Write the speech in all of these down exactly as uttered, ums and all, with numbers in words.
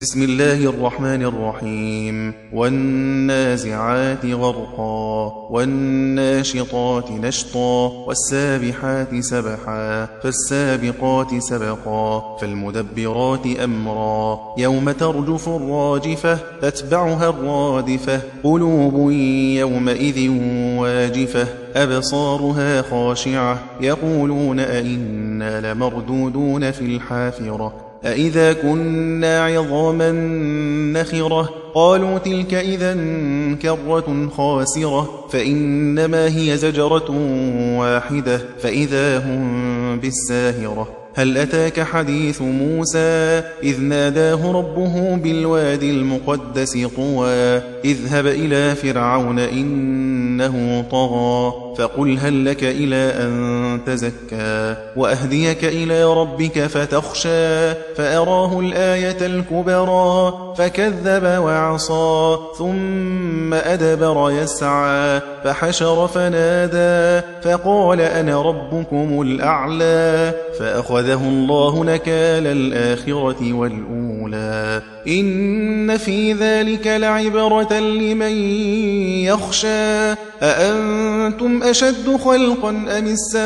بسم الله الرحمن الرحيم والنازعات غرقا والناشطات نشطا والسابحات سبحا فالسابقات سبقا فالمدبرات أمرا يوم ترجف الراجفة تتبعها الرادفة قلوب يومئذ واجفة أبصارها خاشعة يقولون أئنا لمردودون في الحافرة أئذا كنا عظاما نخرة قالوا تلك إذا كرة خاسرة فإنما هي زجرة واحدة فإذا هم بالساهرة هل أتاك حديث موسى إذ ناداه ربه بالوادي المقدس طوى اذهب إلى فرعون إنه طغى فقل هل لك إلى أن تزكى وأهديك إلى ربك فتخشى فأراه الآية الكبرى فكذب وعصى ثم أدبر يسعى فحشر فنادى فقال أنا ربكم الأعلى فأخذه الله نكال الآخرة والأولى إن في ذلك لعبرة لمن يخشى أأنتم أشد خلقا أم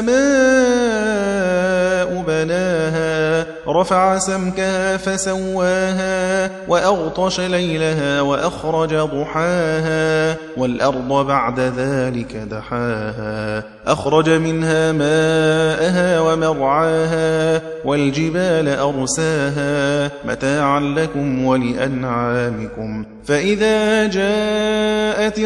السماء بناها رفع سمكها فسواها وأغطش ليلها وأخرج ضحاها والأرض بعد ذلك دحاها أخرج منها ماءها ومرعاها والجبال أرساها متاعا لكم ولأنعامكم فإذا جاءت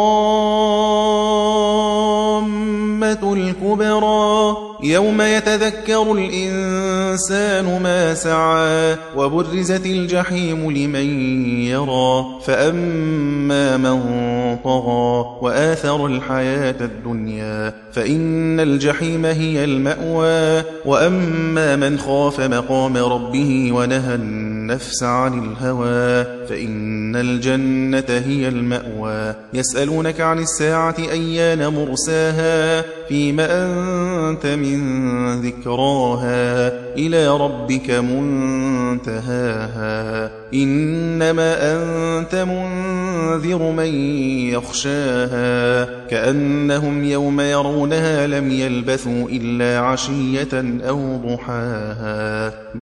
الطامة الكبرى يوم يتذكر الإنسان ما سعى وبرزت الجحيم لمن يرى فأما من طغى وآثر الحياة الدنيا فإن الجحيم هي المأوى وأما من خاف مقام ربه ونهى النفس عن الهوى فإن الجنة هي المأوى يسألونك عن الساعة أيان مرساها فيما أنت من ذكراها إلى ربك منتهاها إنما أنت منذر من يخشاها كأنهم يوم يرونها لم يلبثوا إلا عشية أو ضحاها.